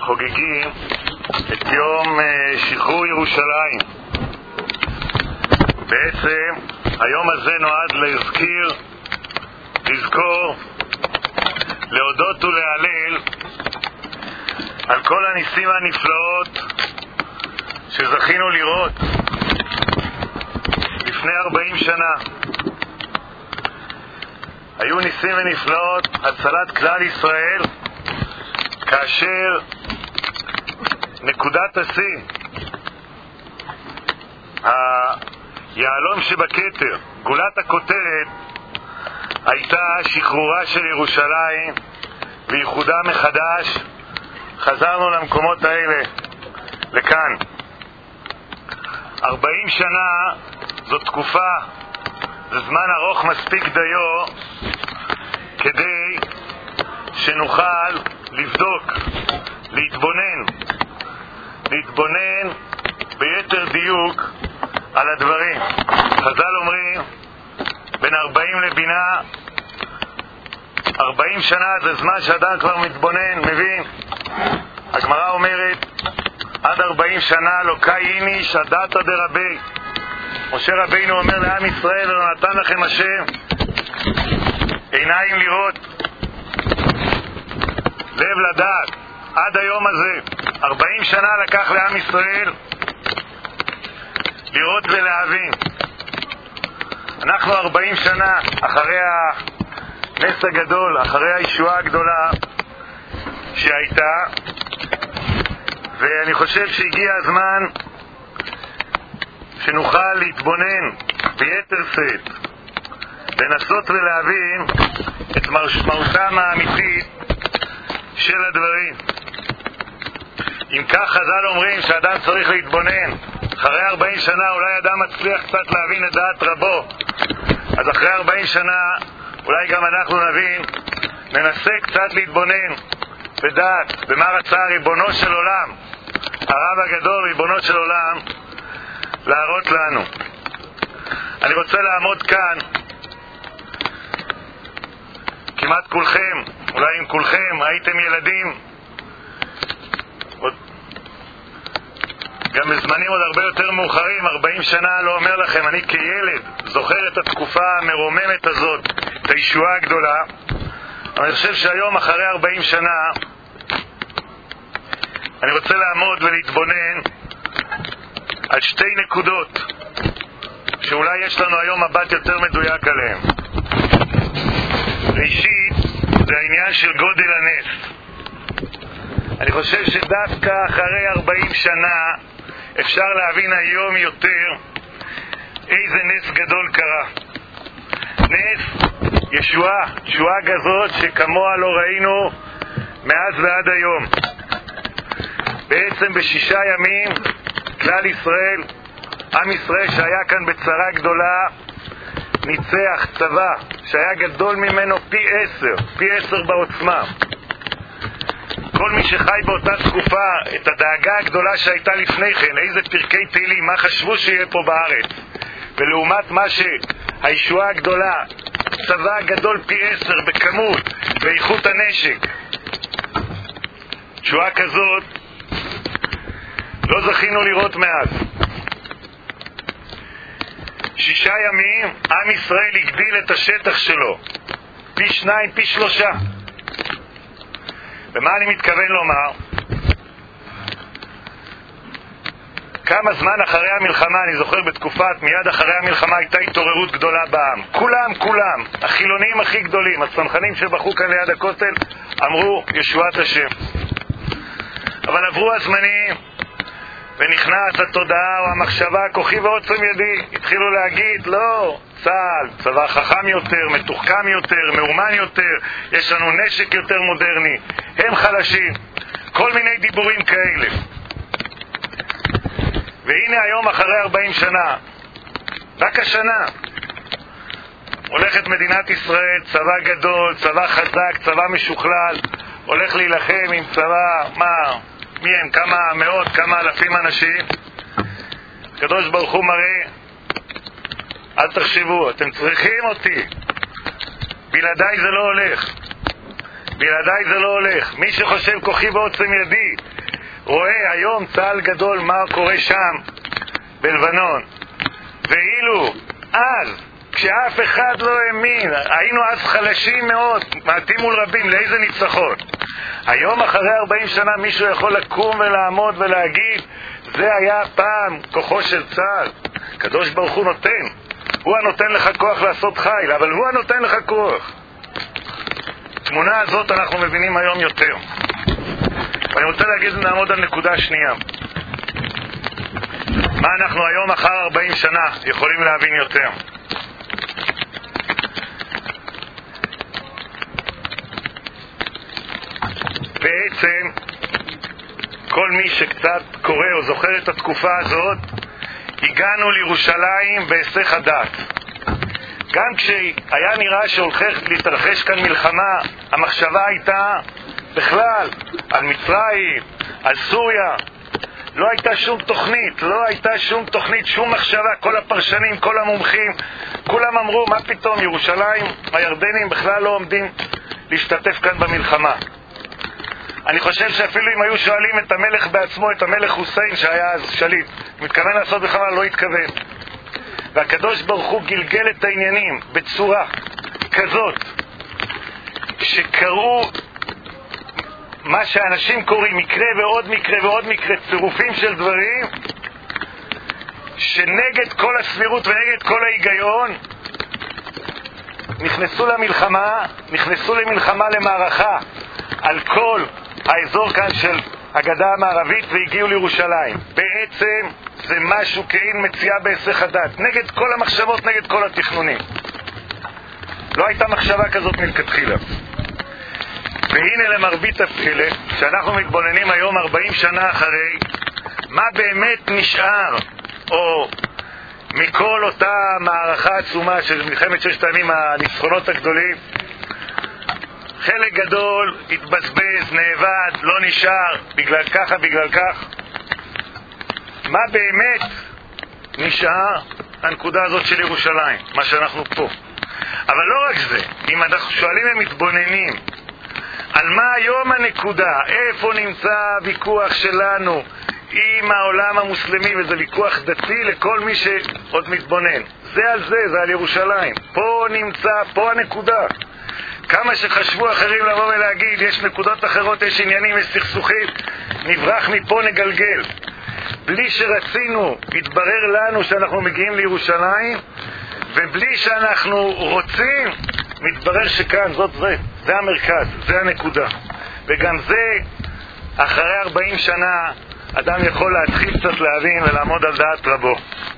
חוגגים את יום שחרור ירושלים. בעצם היום הזה נועד לזכור, להודות ולהלל על כל הניסים הנפלאות שזכינו לראות לפני 40 שנה. היו ניסים ונפלאות, הצלת כלל ישראל, כאשר נקודת השיא, היהלום שבכתר, גולת הכותרת, הייתה שחרורה של ירושלים וייחודה מחדש. חזרנו למקומות האלה, לכאן. 40 שנה זו תקופה, זה זמן ארוך מספיק דיו כדי שנוכל לבדוק, להתבונן ביתר דיוק על הדברים. חז"ל אומרים, בין 40 לבינה, 40 שנה זה זמן שאדם כבר מתבונן, מבין? הגמרא אומרת, עד 40 שנה לא קייני שדתא דרבי. משה רבינו אומר לעם ישראל, לא נתן לכם השם עיניים לראות, לב לדעת. עד היום הזה 40 שנה לקח לעם ישראל לראות ולהבין. אנחנו 40 שנה אחרי הנס הגדול, אחרי הישועה הגדולה שהייתה, ואני חושב שהגיע הזמן שנוכל להתבונן ביתר שאת, לנסות ולהבין את משמעותם האמיתית של הדברים. אם כך חז"ל אומרים שאדם צריך להתבונן, אחרי 40 שנה אולי אדם מצליח קצת להבין את דעת רבו, אז אחרי 40 שנה אולי גם אנחנו נבין, ננסה קצת להתבונן בדעת במה רצה ריבונו של עולם, הרב הגדול, ריבונו של עולם, להראות לנו. אני רוצה לעמוד כאן, כמעט כולכם, אולי אם כולכם הייתם ילדים, גם בזמנים עוד הרבה יותר מאוחרים, 40 שנה לא אומר לכם, אני כילד זוכר את התקופה המרוממת הזאת, את הישועה הגדולה. אבל אני חושב שהיום אחרי 40 שנה אני רוצה לעמוד ולהתבונן על שתי נקודות שאולי יש לנו היום מבט יותר מדויק עליהן. ראשית, זה העניין של גודל הנס. אני חושב שדווקא אחרי 40 שנה אפשר להבין היום יותר איזה נס גדול קרה. נס, ישועה גזות שכמוה לא ראינו מאז ועד היום. בעצם ב6 ימים כלל ישראל, עם ישראל שהיה כאן בצרה גדולה, ניצח צבא שהיה גדול ממנו פי 10 בעוצמה. כל מי שחי באותה תקופה, את הדאגה הגדולה שהייתה לפני כן, איזה פרקי תהילים, מה חשבו שיהיה פה בארץ, ולעומת מה שהישועה הגדולה, צבא גדול פי 10 בכמות, באיכות הנשק. תשועה כזאת לא זכינו לראות מאז. 6 ימים עם ישראל הגדיל את השטח שלו פי 2, פי 3. ומה אני מתכוון לומר? כמה זמן אחרי המלחמה, אני זוכר בתקופת מיד אחרי המלחמה הייתה התעוררות גדולה בעם. כולם, החילונים הכי גדולים, הצנחנים שבחו כאן ליד הכותל, אמרו ישועת השם. אבל עברו הזמנים ונכנס התודעה או המחשבה, כוחי ועוצם ידי, התחילו להגיד, לא, צה"ל, צבא חכם יותר, מתוחכם יותר, מאומן יותר, יש לנו נשק יותר מודרני, הם חלשים, כל מיני דיבורים כאלה. והנה היום אחרי 40 שנה, רק השנה, הולכת מדינת ישראל, צבא גדול, צבא חזק, צבא משוכלל, הולך להילחם עם צבא, מי הם? כמה מאות, כמה אלפים אנשים. הקדוש ברוך הוא מראה, אל תחשבו, אתם צריכים אותי, בלעדיי זה לא הולך. מי שחושב כוחי ועוצם ידי רואה היום צהל גדול מה קורה שם בלבנון, ואילו אז כשאף אחד לא האמין, היינו אז חלשים מאוד, מעטים מול רבים, לאיזה ניצחון. היום אחרי 40 שנה מישהו יכול לקום ולעמוד ולהגיד זה היה פעם כוחו של צה"ל. הקדוש ברוך הוא נותן, הוא הנותן לך כוח לעשות חיל, אבל הוא הנותן לך כוח. התמונה הזאת אנחנו מבינים היום יותר. ואני רוצה להגיד, נעמוד על נקודה שנייה. מה אנחנו היום אחר 40 שנה יכולים להבין יותר? בעצם כל מי שקצת קורא או זוכר את התקופה הזאת, הגענו לירושלים בהיסח הדעת. גם כשהיה נראה שהולכת להתרחש כאן מלחמה, המחשבה הייתה בכלל על מצרים, על סוריה. לא הייתה שום תוכנית, שום מחשבה. כל הפרשנים, כל המומחים, כולם אמרו, מה פתאום, ירושלים, הירדנים בכלל לא עומדים להשתתף כאן במלחמה. אני חושב שאפילו אם היו שואלים את המלך בעצמו, את המלך חוסיין שהיה אז שליט, מתכוון לעשות בכלל, לא התכוון. והקדוש ברוך הוא גלגל את העניינים בצורה כזאת שקראו מה שאנשים קוראים מקרה ועוד מקרה ועוד מקרה, צירופים של דברים שנגד כל הסבירות ונגד כל ההיגיון נכנסו למלחמה, למערכה על כל האזור כאן של הגדה המערבית והגיעו לירושלים. בעצם זה משהו כאילו מציאה בהיסח הדעת, נגד כל המחשבות, נגד כל התכנונים. לא הייתה מחשבה כזאת מלכתחילה. והנה למרבית הפלא, שאנחנו מתבוננים היום 40 שנה אחרי, מה באמת נשאר, או מכל אותה מערכה עצומה של מלחמת ששת הימים, הניצחונות הגדולים, חלק גדול התבזבז, נאבד, לא נשאר, בגלל כך. מה באמת נשאר? הנקודה הזאת של ירושלים, מה שאנחנו פה. אבל לא רק זה, אם אנחנו שואלים ומתבוננים על מה היום הנקודה, איפה נמצא הוויכוח שלנו עם העולם המוסלמי, וזה ויכוח דתי לכל מי שעוד מתבונן, זה על ירושלים. פה הנקודה. כמה שחשבו אחרים לבוא ולהגיד יש נקודות אחרות, יש עניינים, יש סכסוכים, נברח מפה, נגלגל. בלי שרצינו, התברר לנו שאנחנו מגיעים לירושלים, ובלי שאנחנו רוצים, מתברר שכאן, זה המרכז, זה הנקודה. וגם זה, אחרי 40 שנה, אדם יכול להתחיל קצת להבין ולעמוד על דעת רבו.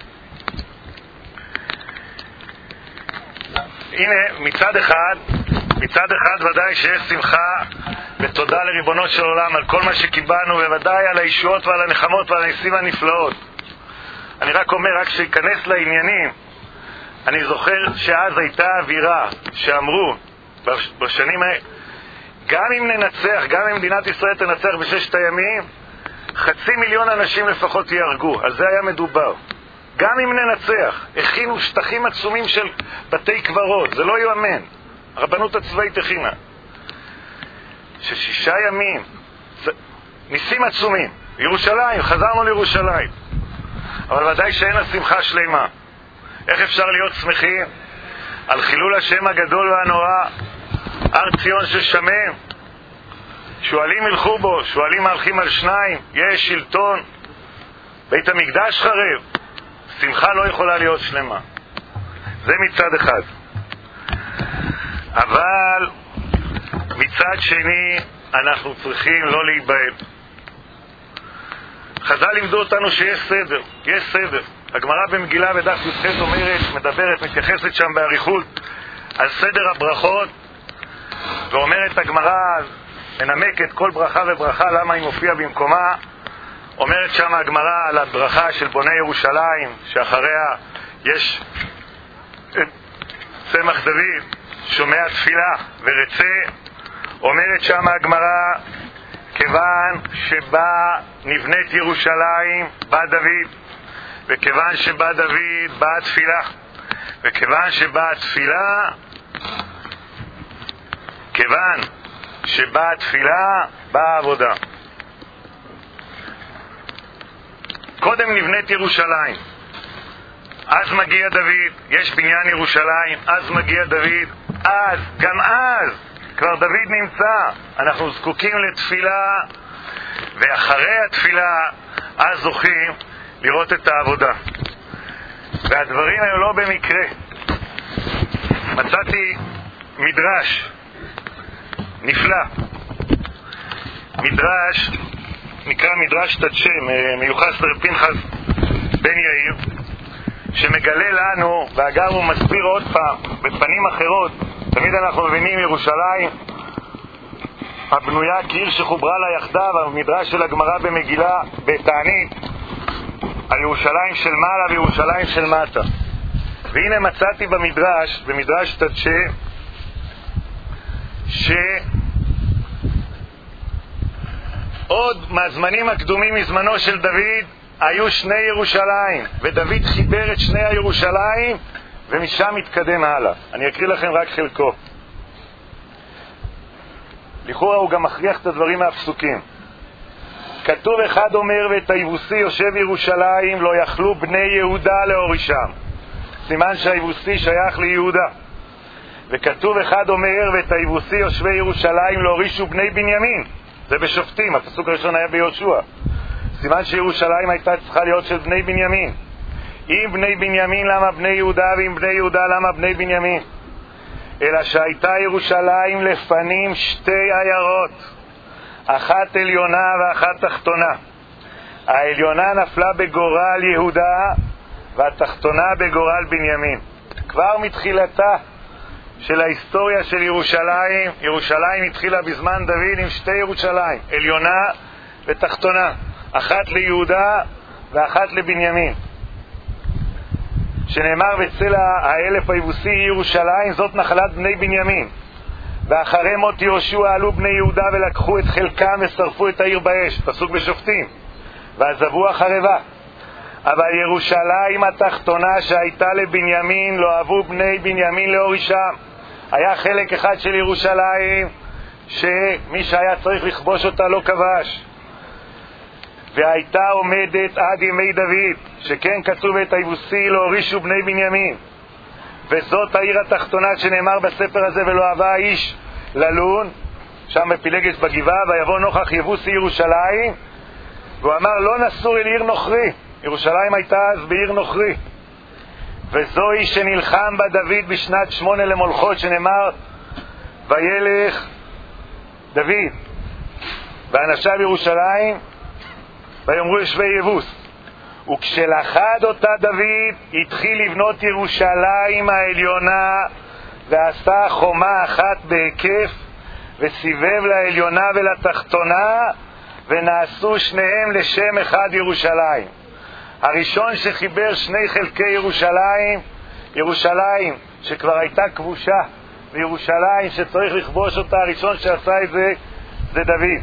הנה, מצד אחד ודאי שיש שמחה ותודה לריבונו של עולם על כל מה שקיבלנו, וודאי על הישועות ועל הנחמות ועל הניסים הנפלאות. אני רק אומר, רק שיכנס לעניינים, אני זוכר שאז הייתה אווירה שאמרו בשנים האלה, גם אם ננצח, גם אם מדינת ישראל תנצח בששת הימים, 500,000 אנשים לפחות יהרגו. על זה היה מדובר. גם אם ננצח, הכינו שטחים עצומים של בתי קברות, זה לא יאמן. הרבנות הצבאית הכינה ש6 ימים ניסים עצומים. ירושלים, חזרנו לירושלים, אבל ודאי שאין השמחה שלמה. איך אפשר להיות שמחים על חילול השם הגדול והנורא, הר ציון ששמם, שואלים ילכו בו, שואלים מהלכים על 2, יש שלטון, בית המקדש חרב. שמחה לא יכולה להיות שלמה. זה מצד אחד. אבל מצד שני אנחנו צריכים לא להיבהל. חז"ל לימדו אותנו שיש סדר, יש סדר. הגמרא במגילה בדף י"ח מדברת, מתייחסת שם באריכות על סדר הברכות, ואומרת הגמרא, מנמקת כל ברכה וברכה למה היא מופיעה במקומה. אומרת שם הגמרא על הברכה של בוני ירושלים, שאחריה יש את צמח דוד שומע תפילה ורצה. אומרת שם הגמרא, כיוון שבא נבנית ירושלים בא דוד, וכיוון שבא דוד באה תפילה, וכיוון שבאה תפילה באה עבודה. בהם נבנית ירושלים. אז מגיע דוד, יש בניין ירושלים, אז מגיע דוד, גם אז, כבר דוד נמצא, אנחנו זקוקים לתפילה, ואחרי התפילה, אז זוכים לראות את העבודה. והדברים היו לא במקרה. מצאתי מדרש נפלא, מדרש נקרא מדרש תדשה, מיוחס לרב פנחס בן יאיר, שמגלה לנו, ואגב הוא מסביר עוד פעם בפנים אחרות, תמיד אנחנו מבינים ירושלים הבנויה כעיר שחוברה לה יחדיו, המדרש של הגמרא במגילה בתענית על ירושלים של מעלה וירושלים של מטה. והנה מצאתי במדרש, במדרש תדשה, שעוד מהזמנים הקדומים מזמנו של דוד היו שני ירושלים, ודוד חיבר את שני הירושלים ומשם התקדם הלאה. אני אקריא לכם רק חלקו. לכאורה הוא גם מכריח את הדברים מהפסוקים. כתוב אחד אומר, ואת היבוסי יושב ירושלים לא יכלו בני יהודה להורישם. סימן שהיבוסי שייך ליהודה. וכתוב אחד אומר, ואת היבוסי יושבי ירושלים לא הורישו בני בנימין. זה בשופטים, הפסוק הראשון היה ביהושע. סימן שירושלים הייתה צריכה להיות של בני בנימין. אם בני בנימין למה בני יהודה, ואם בני יהודה למה בני בנימין? אלא שהייתה ירושלים לפנים שתי עיירות, אחת עליונה ואחת תחתונה. העליונה נפלה בגורל יהודה והתחתונה בגורל בנימין. כבר מתחילתה של ההיסטוריה של ירושלים, ירושלים התחילה בזמן דוד עם שתי ירושלים, עליונה ותחתונה, אחת ליהודה ואחת לבנימין, שנאמר בצל האלף היבוסי ירושלים זאת נחלת בני בנימין. ואחרי מות יהושע עלו בני יהודה ולקחו את חלקם ושרפו את העיר באש, פסוק בשופטים, ועזבו החרבה. אבל ירושלים התחתונה שהייתה לבנימין לא אהבו בני בנימין להורישם. היה חלק אחד של ירושלים שמי שהיה צריך לכבוש אותה לא כבש, והייתה עומדת עד ימי דוד, שכן כתוב את היבוסי לא הורישו בני בנימין. וזאת העיר התחתונה שנאמר בספר הזה, ולא אהבה האיש ללון, שם בפילגש בגבעה, ויבוא נוכח יבוסי ירושלים, והוא אמר לא נסור אל עיר נוכרי. ירושלים הייתה אז בעיר נוכרי, וזוהי שנלחם בה דוד בשנת 8 למולכות, שנאמר וילך דוד ואנשיו ירושלים ויאמרו יושבי יבוס. וכשלכד אותה דוד התחיל לבנות ירושלים העליונה, ועשה חומה אחת בהיקף וסיבב לעליונה ולתחתונה, ונעשו שניהם לשם אחד ירושלים. הראשון שחיבר שני חלקי ירושלים, ירושלים שכבר הייתה כבושה וירושלים שצריך לכבוש אותה, הראשון שעשה את זה זה דוד,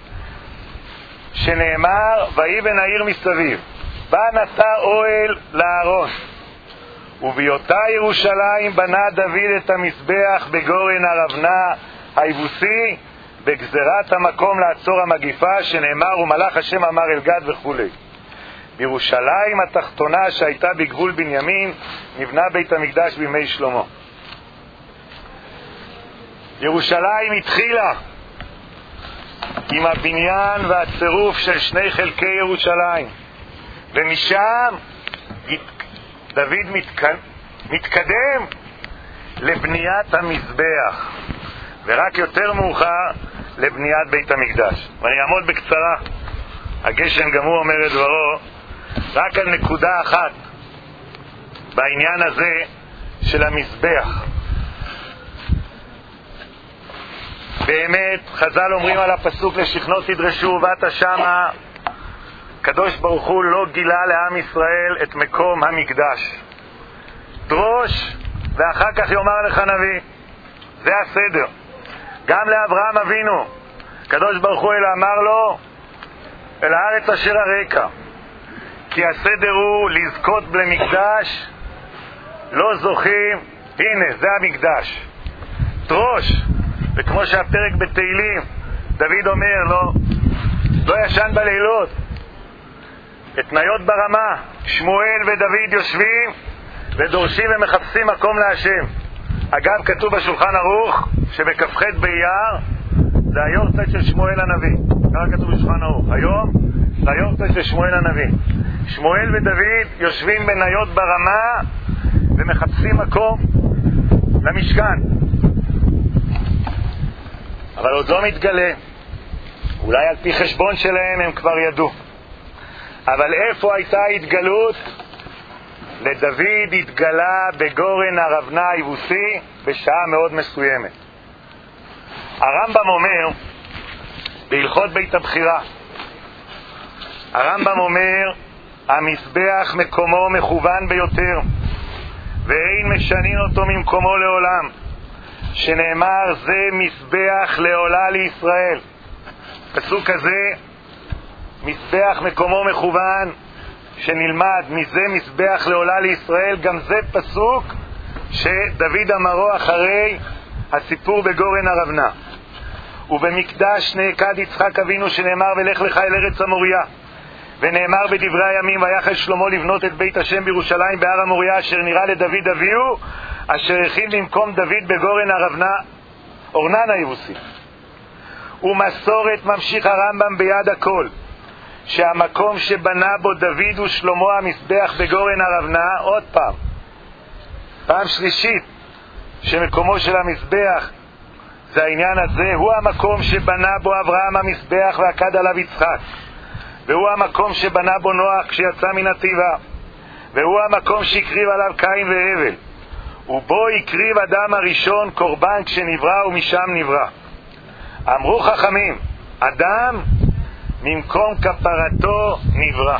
שנאמר ויבן העיר מסביב, בה נטע אוהל לאהרון, ובהיותה ירושלים בנה דוד את המזבח בגורן הרבנה היבוסי, בגזרת המקום לעצור המגיפה, שנאמר ומלאך השם אמר אל גד וכו'. בירושלים התחתונה שהייתה בגבול בנימין נבנה בית המקדש בימי שלמה. ירושלים התחילה עם הבניין והצירוף של שני חלקי ירושלים, ומשם דוד מתקדם לבניית המזבח, ורק יותר מאוחר לבניית בית המקדש. ואני אעמוד בקצרה, הגשם גם הוא אומר את דברו, רק על נקודה אחת בעניין הזה של המזבח. באמת חז"ל אומרים על הפסוק לשכנו תדרשו ובאת שמה, קדוש ברוך הוא לא גילה לעם ישראל את מקום המקדש. דרוש ואחר כך יאמר לך נביא, זה הסדר. גם לאברהם אבינו קדוש ברוך הוא אמר לו אל הארץ אשר הרקע, כי הסדר הוא לזכות למקדש, לא זוכים, הנה זה המקדש. דרוש, וכמו שהפרק בתהילים דוד אומר לא ישן בלילות, התניות ברמה. שמואל ודוד יושבים ודורשים ומחפשים מקום להשם. אגב, כתוב בשולחן ערוך שבכ"ח באייר זה היורצייט של שמואל הנביא. ככה כתוב בשולחן ערוך. היום זה היורצייט של שמואל הנביא. שמואל ודוד יושבים בניות ברמה ומחפשים מקום למשכן. אבל עוד לא מתגלה. אולי על פי חשבון שלהם הם כבר ידעו. אבל איפה הייתה התגלות? לדוד התגלה בגורן ארונה היבוסי בשעה מאוד מסוימת. הרמב"ם אומר בהלכות בית הבחירה, הרמב"ם אומר המזבח מקומו מכוון ביותר ואין משנין אותו ממקומו לעולם, שנאמר זה מזבח לעולה לישראל. פסוק הזה, מזבח מקומו מכוון, שנלמד מזה מזבח לעולה לישראל, גם זה פסוק שדוד אמרו אחרי הסיפור בגורן ארונה. ובמקדש נעקד יצחק אבינו שנאמר ולך לך אל ארץ המוריה, ונאמר בדברי הימים ויחל שלמה לבנות את בית השם בירושלים בהר המוריה אשר נראה לדוד אביהו, אשר הכין במקום דוד בגורן ארונה אורנן היבוסי. ומסורת ממשיך הרמב"ם ביד הכל שהמקום שבנה בו דוד ושלמה המזבח בגורן ארונה, עוד פעם שלישית שמקומו של המזבח זה העניין הזה, הוא המקום שבנה בו אברהם המזבח ועקד עליו יצחק, והוא המקום שבנה בו נוח כשיצא מן התיבה, והוא המקום שהקריב עליו קין והבל, ובו הקריב אדם הראשון קורבן כשנברא ומשם נברא. אמרו חכמים, אדם ממקום כפרתו נברא.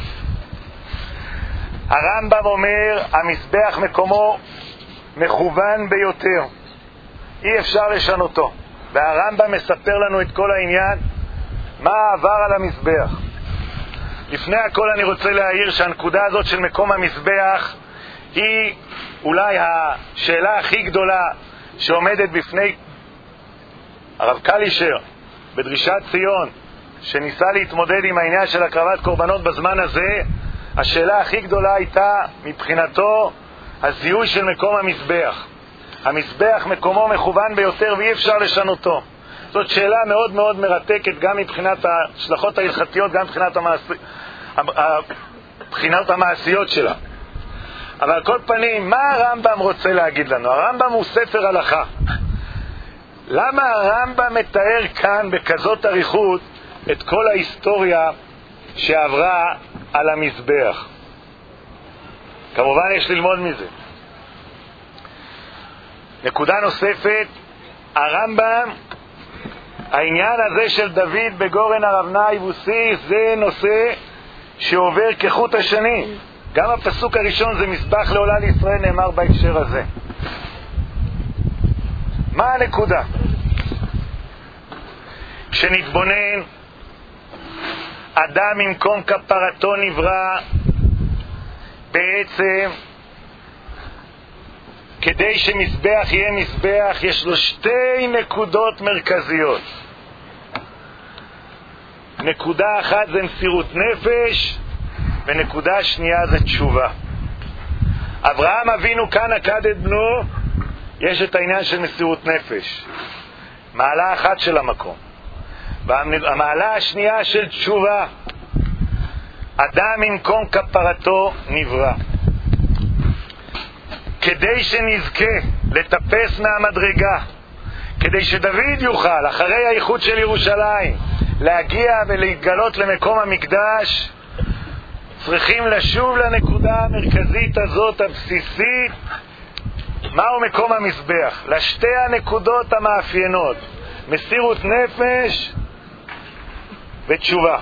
הרמב"ם אומר המזבח מקומו מכוון ביותר, אי אפשר לשנותו. והרמב"ם מספר לנו את כל העניין, מה עבר על המזבח. לפני הכל אני רוצה להעיר שהנקודה הזאת של מקום המזבח היא אולי השאלה הכי גדולה שעומדת בפני הרב קלישר בדרישת ציון, שניסה להתמודד עם העניין של הקרבת קורבנות בזמן הזה. השאלה הכי גדולה הייתה מבחינתו הזיהוי של מקום המזבח. המזבח מקומו מכוון ביותר ואי אפשר לשנותו. זאת שאלה מאוד מאוד מרתקת, גם מבחינת ההשלכות ההלכתיות, גם מבחינת הבחינות המעשיות שלה. אבל על כל פנים, מה הרמב"ם רוצה להגיד לנו? הרמב"ם הוא ספר הלכה. למה הרמב"ם מתאר כאן בכזאת אריכות את כל ההיסטוריה שעברה על המזבח? כמובן יש ללמוד מזה. נקודה נוספת, הרמב"ם, העניין הזה של דוד בגורן ארונה היבוסי זה נושא שעובר כחוט השני. גם הפסוק הראשון זה מזבח לעולה לישראל נאמר בהקשר הזה. מה הנקודה? כשנתבונן, אדם ממקום כפרתו נברא, בעצם כדי שמזבח יהיה מזבח יש לו שתי נקודות מרכזיות. נקודה אחת זה מסירות נפש, ונקודה שנייה זה תשובה. אברהם אבינו כאן עקד את בנו, יש את העניין של מסירות נפש, מעלה אחת של המקום. והמעלה השנייה של תשובה, אדם ממקום כפרתו נברא. כדי שנזכה לטפס מהמדרגה, כדי שדוד יוכל אחרי האיחוד של ירושלים להגיע ולהתגלות למקום המקדש, צריכים לשוב לנקודה המרכזית הזאת הבסיסית. מהו מקום המזבח? לשתי הנקודות המאפיינות, מסירות נפש ותשובה.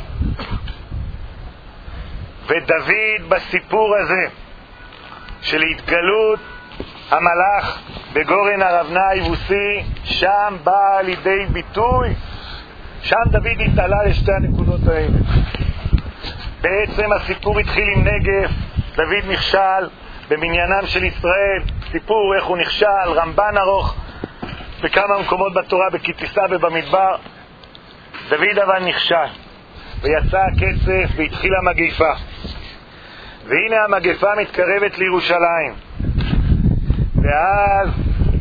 ודוד בסיפור הזה של התגלות המלאך בגורן ארונה היבוסי, שם בא לידי ביטוי, שם דוד התעלה לשתי הנקודות האלה. בעצם הסיפור התחיל עם נגף, דוד נכשל במניינם של ישראל, סיפור איך הוא נכשל, רמב"ן ארוך בכמה מקומות בתורה, בכתיסה ובמדבר. דוד אבל נכשל, ויצא הקצף והתחילה מגפה. והנה המגפה מתקרבת לירושלים. ואז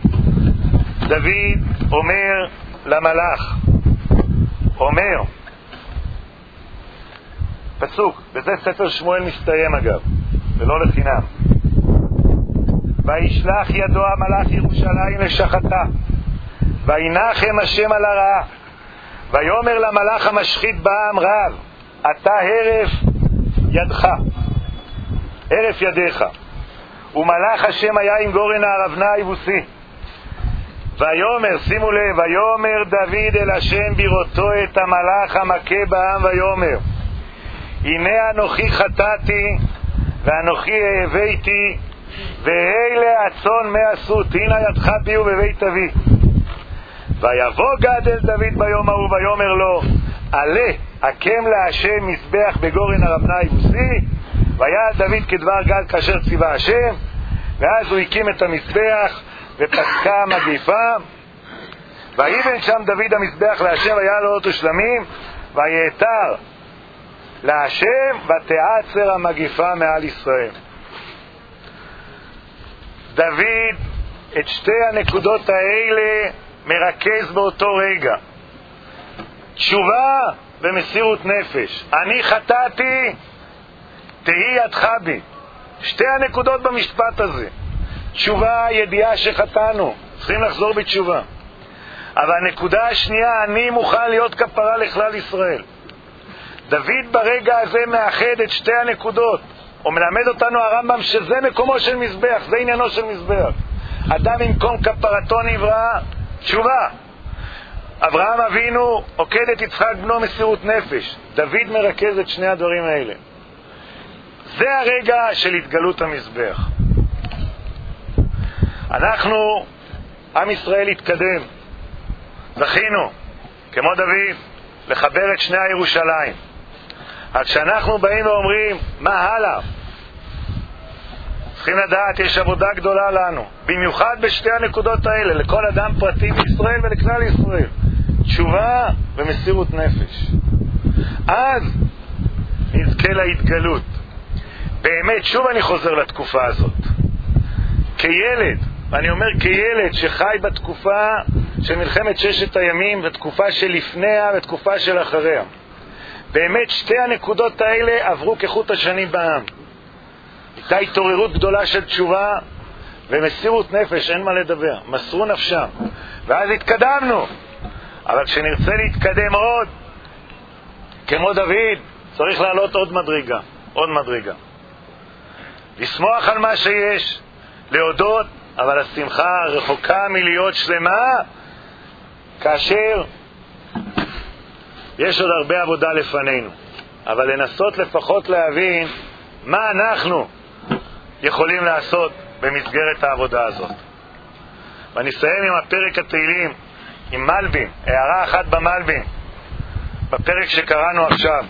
דוד אומר למלאך, אומר, פסוק, בזה ספר שמואל מסתיים אגב, ולא לחינם. וישלח ידו המלאך ירושלים לשחתה, וינחם השם על הרעה, ויאמר למלאך המשחית בעם רב, אתה הרף ידך, הרף ידיך. ומלאך השם היה עם גורן הערבנה היבוסי. ויאמר, שימו לב, ויאמר דוד אל השם בראותו את המלאך המכה בעם, ויאמר, הנה אנוכי חטאתי ואנוכי הבאתי, ואלה הצאן מה עשו, תהינה ידך בי ובבית אבי. ויבוא גד אל דוד ביום ההוא ויאמר לו, עלה הקם להשם מזבח בגורן הערבנה היבוסי. ויעל דוד כדבר גד כאשר ציווה השם. ואז הוא הקים את המזבח ופסקה מגפה. ויבן שם דוד המזבח להשם, והיה לו אותו שלמים, ויתר להשם, ותעצר המגפה מעל ישראל. דוד את שתי הנקודות האלה מרכז באותו רגע, תשובה ומסירות נפש. אני חטאתי, תהי ידך בי. שתי הנקודות במשפט הזה. תשובה, ידיעה שחטאנו, צריכים לחזור בתשובה. אבל הנקודה השנייה, אני מוכן להיות כפרה לכלל ישראל. דוד ברגע הזה מאחד את שתי הנקודות. הוא מלמד אותנו הרמב"ם שזה מקומו של מזבח, זה עניינו של מזבח. אדם במקום כפרתו נברא, תשובה. אברהם אבינו עוקד את יצחק בנו מסירות נפש. דוד מרכז את שני הדברים האלה. זה הרגע של התגלות המזבח. אנחנו, עם ישראל התקדם. זכינו, כמו דוד, לחבר את שני הירושלים. אז כשאנחנו באים ואומרים, מה הלאה? צריכים לדעת, יש עבודה גדולה לנו. במיוחד בשתי הנקודות האלה, לכל אדם פרטי בישראל ולכלל ישראל. תשובה ומסירות נפש. אז נזכה להתגלות. באמת, שוב אני חוזר לתקופה הזאת. כילד, ואני אומר כילד שחי בתקופה של מלחמת ששת הימים, בתקופה שלפניה ותקופה של אחריה. באמת שתי הנקודות האלה עברו כחוט השני בעם. הייתה התעוררות גדולה של תשובה ומסירות נפש, אין מה לדבר. מסרו נפשם. ואז התקדמנו. אבל כשנרצה להתקדם עוד, כמו דוד, צריך לעלות עוד מדרגה. עוד מדרגה. לשמוח על מה שיש, להודות, אבל השמחה רחוקה מלהיות שלמה, כאשר יש עוד הרבה עבודה לפנינו. אבל לנסות לפחות להבין מה אנחנו יכולים לעשות במסגרת העבודה הזאת. ואני אסיים עם הפרק התהילים, עם מלבים, הערה אחת במלבים, בפרק שקראנו עכשיו.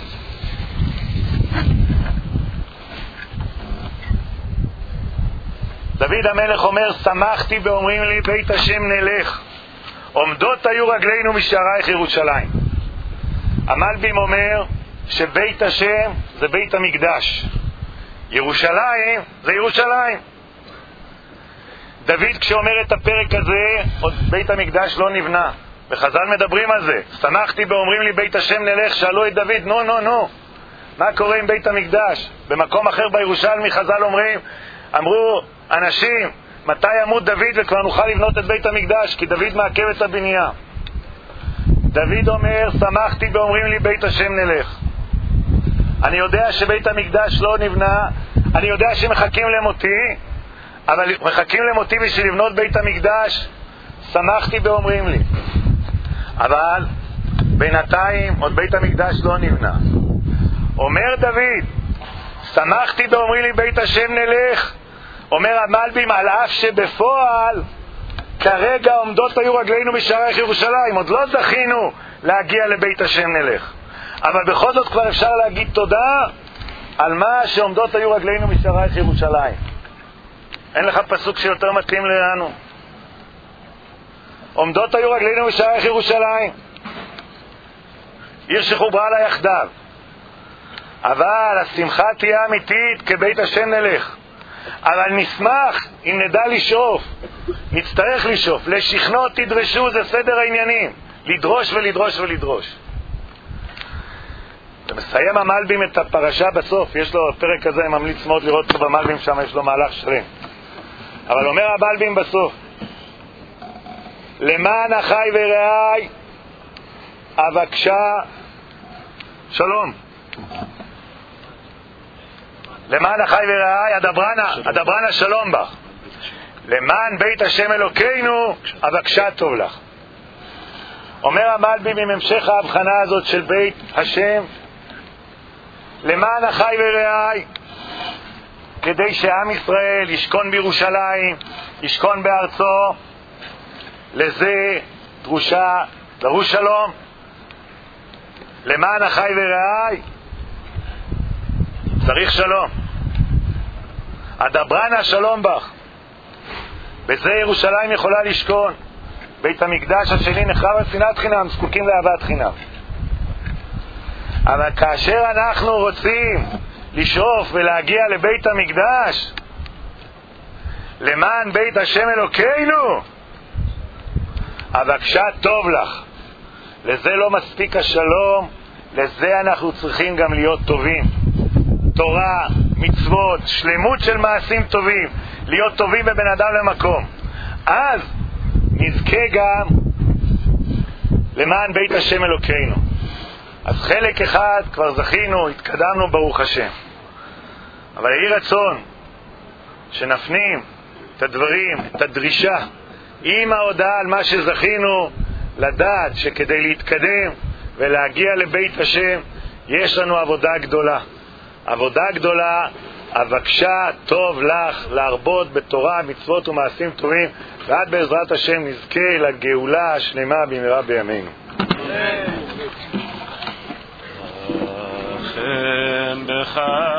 דוד המלך אומר, שמחתי באומרים לי בית השם נלך, עומדות היו רגלינו משערייך ירושלים. המלבים אומר שבית השם זה בית המקדש, ירושלים זה ירושלים. דוד כשאומר את הפרק הזה, עוד בית המקדש לא נבנה, וחז"ל מדברים על זה. שמחתי באומרים לי בית השם נלך, שאלו את דוד, נו, מה קורה עם בית המקדש? במקום אחר בירושלמי חז"ל אמרו אנשים, מתי ימות דוד וכבר נוכל לבנות את בית המקדש? כי דוד מעכב את הבנייה. דוד אומר, שמחתי באומרים לי בית השם נלך. אני יודע שבית המקדש לא נבנה, אני יודע שמחכים למותי, אבל מחכים למותי בשביל לבנות בית המקדש. שמחתי באומרים לי, אבל בינתיים עוד בית המקדש לא נבנה. אומר דוד, שמחתי באומרים לי בית השם נלך. אומר המלבים, על אף שבפועל כרגע עומדות היו רגלינו בשערייך ירושלים, עוד לא זכינו להגיע לבית השם נלך, אבל בכל זאת כבר אפשר להגיד תודה על מה שעומדות היו רגלינו בשערייך ירושלים. אין לך פסוק שיותר מתאים לנו? עומדות היו רגלינו בשערייך ירושלים. עיר שחוברה לה יחדיו. אבל השמחה תהיה אמיתית, כבית השם נלך. אבל נשמח אם נדע לשאוף, נצטרך לשאוף, לשכנות תדרשו, זה סדר העניינים, לדרוש ולדרוש ולדרוש. ומסיים המלבים את הפרשה בסוף, יש לו פרק כזה, אני ממליץ מאוד לראות אותו במלבים, שם יש לו מהלך שלם. אבל אומר המלבים בסוף, למען אחי ורעי אבקשה שלום. למען אחי ורעי אדברנה שלום בך. למען בית השם אלוקינו אבקשה טוב לך. אומר המלבי מממשך ההבחנה הזאת של בית השם, למען אחי ורעי, כדי שעם ישראל ישכון בירושלים, ישכון בארצו, לזה דרוש שלום. למען אחי ורעי צריך שלום. אדברנה שלום בך. בזה ירושלים יכולה לשכון. בית המקדש השני נחרב על שנאת חינם, זקוקים לאהבת חינם. אבל כאשר אנחנו רוצים לשאוף ולהגיע לבית המקדש, למען בית השם אלוקינו אבקשה טוב לך. לזה לא מספיק השלום, לזה אנחנו צריכים גם להיות טובים. תורה, מצוות, שלמות של מעשים טובים, להיות טובים בבן אדם למקום. אז נזכה גם למען בית השם אלוקינו. אז חלק אחד כבר זכינו, התקדמנו ברוך השם. אבל יהי רצון שנפנים את הדברים, את הדרישה, עם ההודעה על מה שזכינו, לדעת שכדי להתקדם ולהגיע לבית השם יש לנו עבודה גדולה. עבודה גדולה, אבקשה טוב לך להרבות בתורה, מצוות ומעשים טובים, ועד בעזרת השם נזכה לגאולה השלמה במהרה בימינו. אמן.